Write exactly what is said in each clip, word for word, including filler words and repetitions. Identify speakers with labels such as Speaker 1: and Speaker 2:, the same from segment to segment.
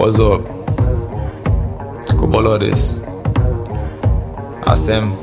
Speaker 1: What's up? Kobolo this. Asem.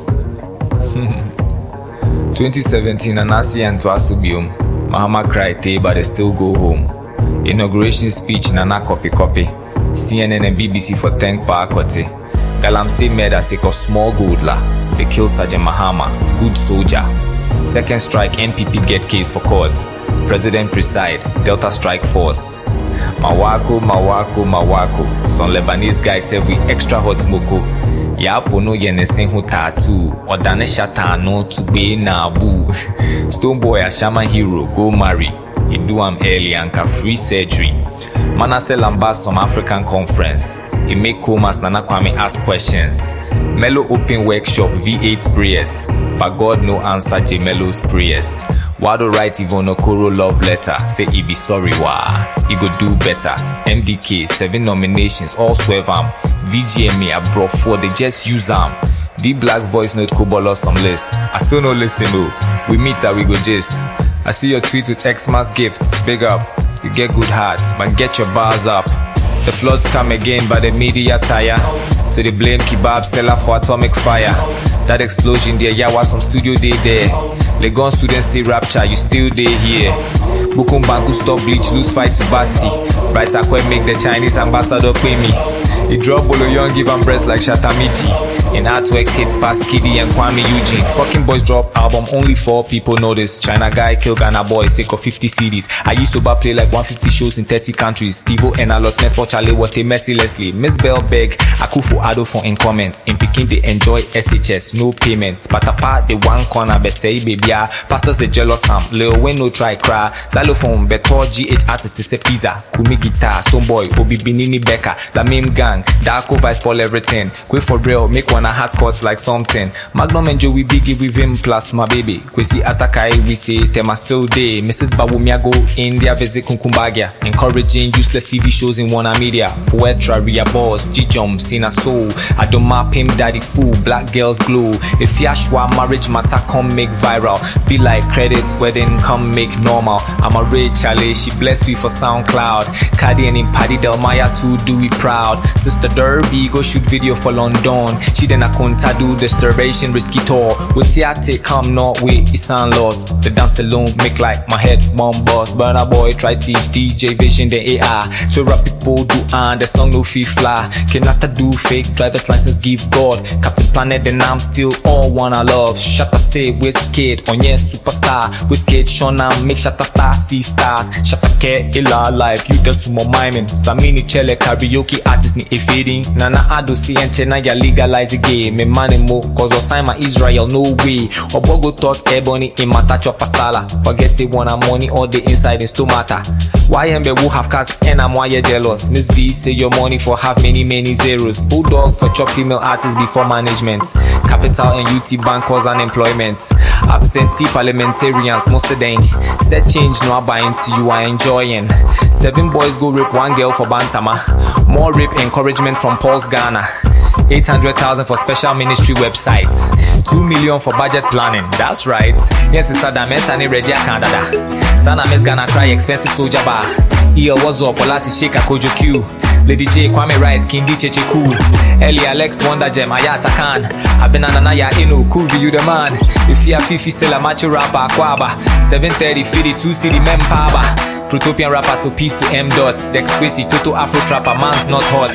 Speaker 1: twenty seventeen Anasi and Twasubium. Mahama cried tay, but they still go home. Inauguration speech Nana copy copy. C N N and B B C for thank pa kote. Galamsey murder sake of small gold la. They kill Sergeant Mahama, good soldier. Second strike, N P P get case for court. President preside, Delta Strike Force. Mawako, Mawako, Mawako. Some Lebanese guys say we extra hot moko. Yapo no yenesen hu tattoo. Odane shata no to be na boo. Stone boy a shaman hero, go marry. He do am early and ka free surgery. Manasseh Lambert some African conference. He make comas Nana Kwame ask questions. Mellow open workshop V eight prayers. But God no answer J Melo's prayers. Wado write Yvonne Okoro love letter. Say he be sorry wah. He go do better. M D K seven nominations all swerve am. V G M A abroad four they just use am. The black voice note Kobolo some list. I still no listen though. We meet her we go gist. I see your tweet with Xmas gifts. Big up. You get good heart, but get your bars up. The floods come again, but the media tire. So they blame kebab seller for atomic fire. That explosion there, yeah, was some studio day there. Legon students say rapture, you still day here. Bukum Banku stop bleach, lose fight to Basti. Bright Akwe make the Chinese ambassador pay me. He drop Bolo Young, give him breast like Shatamichi. In artworks hits past Kiddy and Kwame Eugene. Fucking Boys drop album, only four people notice. China guy kill Ghana boy, sake of fifty C Ds. I used to play like one hundred fifty shows in thirty countries. Stevo and I lost Mespo Charlie Wate mercilessly. Miss Bell beg, Akufu Ado for in comments. In Peking they enjoy S H S, no payments. But apart the one corner, Besei baby. Pastors the jealous Sam, Leo when no try cry. Xylophone, Beto G H artist is a pizza. Kumi guitar, Stoneboy, Obi Binini Becca. La Meme Gang, Darko Vice spoil everything. Quick for real, make one a hot cuts like something. Magnum and Joey Biggie with him plus my baby. Kwesi Atakai we say Tema still day. Missus Bawumiago India visit Kunkumbagia. Encouraging useless T V shows in Warner Media. Poetra, Ria Boss, G-Jum, Sina Soul. I don't map him daddy fool, black girls glow. If Yashua marriage matter come make viral. Be like credits wedding come make normal. I'm a rich Charlie, she bless me for SoundCloud. Cardi and in Paddy Del Maya too do we proud. Sister Derby go shoot video for London. She then a conta do disturbation risky tour. With Tiate come not with Isan lost. The dance alone make like my head mom boss. Burner boy try teeth D J Vision the A I. So rap people do and the song no fee fly. Cannot do fake driver's license give God. Captain Planet and I'm still all one I love. Shatta say Wizkid on yes superstar. Wizkid Shona make Shatta star see stars. Shatta care illa life you just more miming. Samini chele karaoke artist ni fading. Nana Ado see and Chena ya legalize the game. Me money mo cause Osama Israel no way. Obogo talk ebony in mata chopper sala. Forget it when I'm money all the inside in stomata. Y M B who have cast and I'm why you jealous. Miss V say your money for have many many zeros. Bulldog for chop female artists before management. Capital and U T bank cause unemployment. Absentee parliamentarians most of them. Set change no I buy into you are enjoying. Seven boys go rape one girl for Bantama. More rape encouragement from Paul's Ghana. eight hundred thousand for special ministry website. two million for budget planning. That's right. Yes, it's Saddam Sani Regia Canada. Sana Miss Ghana cry expensive soldier bar. Here was up Olasi Shake Kojo Q. Lady J Kwame Wright Kindi Cheche Cool. Ellie Alex Wonder Gem Ayata Khan. Abenanaya Inu Kuvi you the man. If you are Fifi Sela Macho Rapper Kwaba. seven thirty fifty-two city Mempaba. Fruitopian rapper so peace to M dots. Dex Quasi Toto Afro Trapper man's not hot.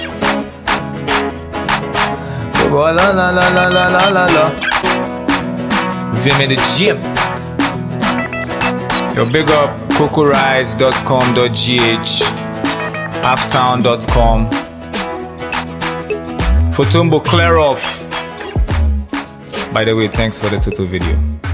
Speaker 1: La la la la la la la la. Vim in the gym. Yo, big up coco rides dot com dot g h, halftown dot com. Fotumbo clear off. By the way, thanks for the tutorial video.